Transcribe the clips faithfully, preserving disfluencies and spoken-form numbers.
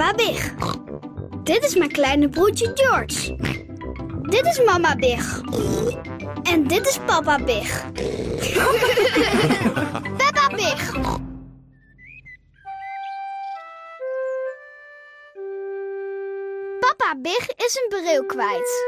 Papa Big. Dit is mijn kleine broertje George. Dit is mama Big. En dit is papa Big. Peppa Big. Papa Big is een bril kwijt.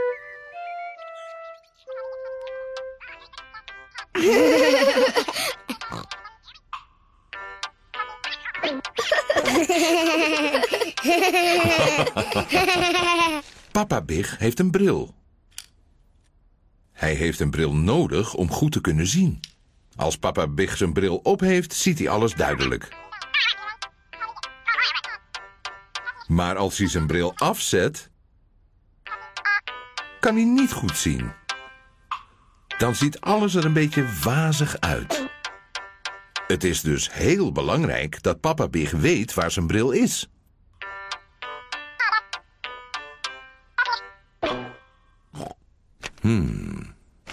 Papa Big heeft een bril. Hij heeft een bril nodig om goed te kunnen zien. Als Papa Big zijn bril op heeft, ziet hij alles duidelijk. Maar als hij zijn bril afzet, kan hij niet goed zien. Dan ziet alles er een beetje wazig uit. Het is dus heel belangrijk dat Papa Big weet waar zijn bril is. Hmm.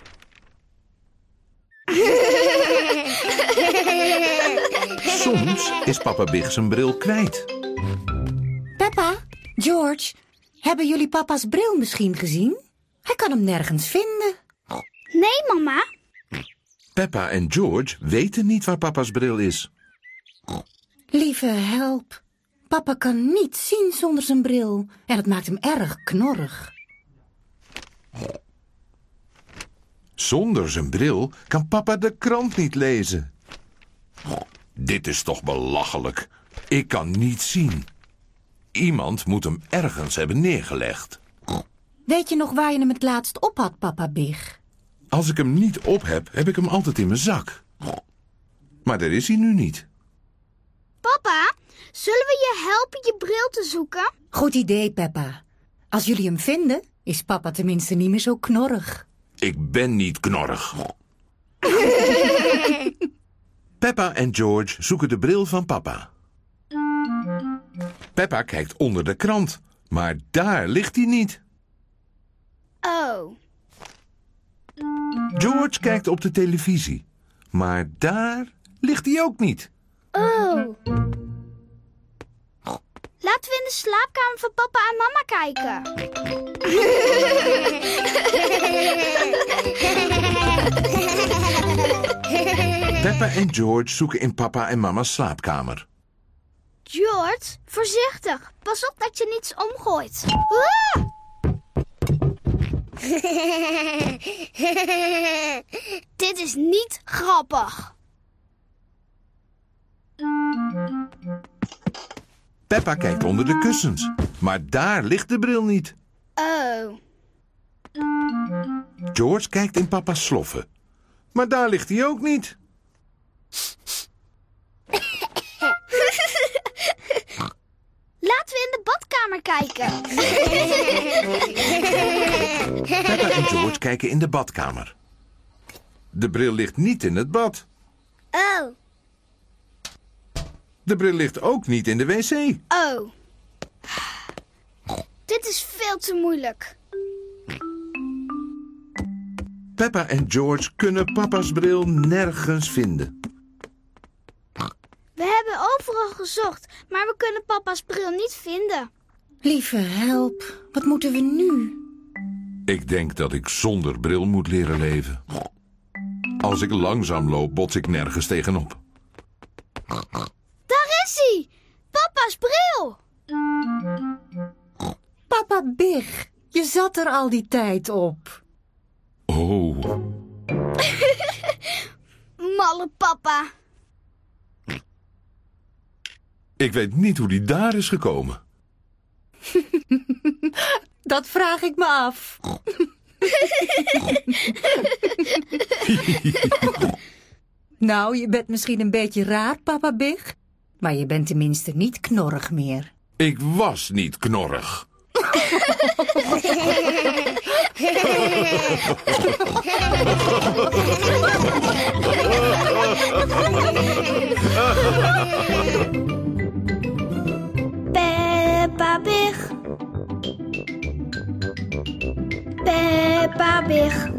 Soms is Papa Big zijn bril kwijt. Peppa, George, hebben jullie papa's bril misschien gezien? Hij kan hem nergens vinden. Nee, mama. Peppa en George weten niet waar papa's bril is. Lieve help. Papa kan niet zien zonder zijn bril. En het maakt hem erg knorrig. Zonder zijn bril kan papa de krant niet lezen. Dit is toch belachelijk. Ik kan niet zien. Iemand moet hem ergens hebben neergelegd. Weet je nog waar je hem het laatst op had, Papa Big? Als ik hem niet op heb, heb ik hem altijd in mijn zak. Maar daar is hij nu niet. Papa, zullen we je helpen je bril te zoeken? Goed idee, Peppa. Als jullie hem vinden, is papa tenminste niet meer zo knorrig. Ik ben niet knorrig. Peppa en George zoeken de bril van papa. Peppa kijkt onder de krant, maar daar ligt hij niet. Oh. George kijkt op de televisie, maar daar ligt hij ook niet. Oh. Laten we in de slaapkamer van papa en mama kijken. Peppa en George zoeken in papa en mama's slaapkamer. George, voorzichtig. Pas op dat je niets omgooit. Ah! Dit is niet grappig. Peppa kijkt onder de kussens, maar daar ligt de bril niet. Oh. George kijkt in papa's sloffen, maar daar ligt hij ook niet. Laten we in de badkamer kijken. Peppa en George kijken in de badkamer. De bril ligt niet in het bad. Oh. De bril ligt ook niet in de wc. Oh. Dit is veel te moeilijk. Peppa en George kunnen papa's bril nergens vinden. We hebben overal gezocht, maar we kunnen papa's bril niet vinden. Lieve help, wat moeten we nu? Ik denk dat ik zonder bril moet leren leven. Als ik langzaam loop, bots ik nergens tegenop. Daar is hij! Papa's bril! Papa Big, je zat er al die tijd op. Oh. Malle papa. Ik weet niet hoe die daar is gekomen. Dat vraag ik me af. Nou, je bent misschien een beetje raar, Papa Big. Maar je bent tenminste niet knorrig meer. Ik was niet knorrig. Peppa Big. Peppa Big.